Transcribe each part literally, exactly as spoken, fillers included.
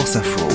France Info.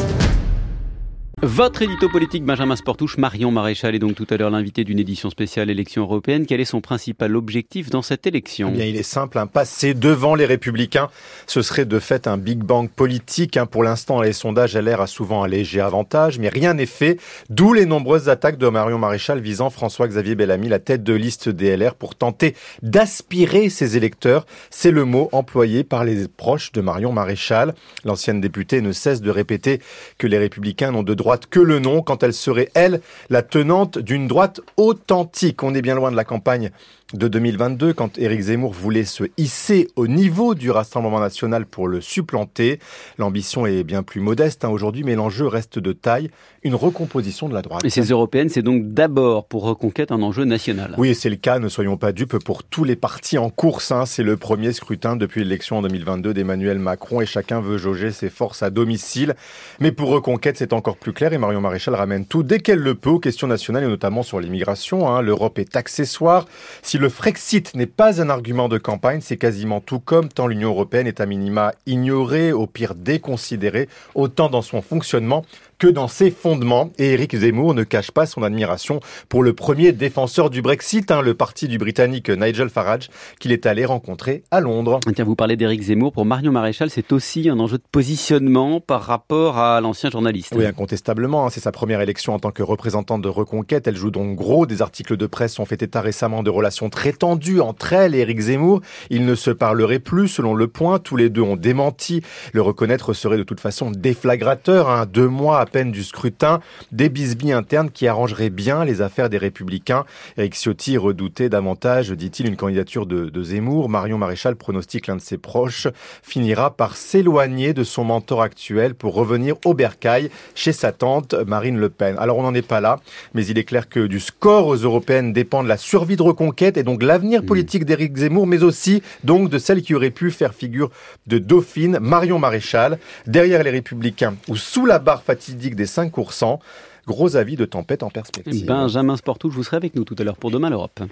Votre édito politique, Benjamin Sportouche. Marion Maréchal est donc tout à l'heure l'invité d'une édition spéciale élection européenne. Quel est son principal objectif dans cette élection ? Eh bien, il est simple, hein, passer devant les Républicains, ce serait de fait un Big Bang politique. Hein. Pour l'instant, les sondages L R a souvent un léger avantage, mais rien n'est fait. D'où les nombreuses attaques de Marion Maréchal visant François-Xavier Bellamy, la tête de liste des L R, pour tenter d'aspirer ses électeurs. C'est le mot employé par les proches de Marion Maréchal. L'ancienne députée ne cesse de répéter que les Républicains n'ont de droite que le nom, quand elle serait, elle, la tenante d'une droite authentique. On est bien loin de la campagne de deux mille vingt-deux, quand Éric Zemmour voulait se hisser au niveau du Rassemblement national pour le supplanter. L'ambition est bien plus modeste hein, aujourd'hui, mais l'enjeu reste de taille, une recomposition de la droite. Et ces européennes, c'est donc d'abord pour Reconquête un enjeu national. Oui, et c'est le cas, ne soyons pas dupes, pour tous les partis en course. Hein. C'est le premier scrutin depuis l'élection en deux mille vingt-deux d'Emmanuel Macron et chacun veut jauger ses forces à domicile. Mais pour Reconquête, c'est encore plus clair et Marion Maréchal ramène tout dès qu'elle le peut aux questions nationales et notamment sur l'immigration. Hein. L'Europe est accessoire. Si le Frexit n'est pas un argument de campagne, c'est quasiment tout comme tant l'Union européenne est à minima ignorée, au pire déconsidérée, autant dans son fonctionnement que dans ses fondements. Et Éric Zemmour ne cache pas son admiration pour le premier défenseur du Brexit, hein, le parti du Britannique Nigel Farage, qu'il est allé rencontrer à Londres. Tiens, vous parlez d'Éric Zemmour. Pour Marion Maréchal, c'est aussi un enjeu de positionnement par rapport à l'ancien journaliste. Oui, incontestablement. Hein, c'est sa première élection en tant que représentante de Reconquête. Elle joue donc gros. Des articles de presse ont fait état récemment de relations très tendues entre elle et Éric Zemmour. Ils ne se parleraient plus, selon Le Point. Tous les deux ont démenti. Le reconnaître serait de toute façon déflagrateur. Hein, deux mois peine du scrutin, des bisbilles internes qui arrangeraient bien les affaires des Républicains. Éric Ciotti redoutait davantage, dit-il, une candidature de, de Zemmour. Marion Maréchal pronostique l'un de ses proches finira par s'éloigner de son mentor actuel pour revenir au bercail chez sa tante Marine Le Pen. Alors on n'en est pas là, mais il est clair que du score aux européennes dépend de la survie de Reconquête et donc l'avenir politique d'Éric Zemmour, mais aussi donc de celle qui aurait pu faire figure de dauphine, Marion Maréchal, derrière les Républicains ou sous la barre fatidique des cinq pour cent. Gros avis de tempête en perspective. Benjamin Sportouche, vous serez avec nous tout à l'heure pour Demain l'Europe.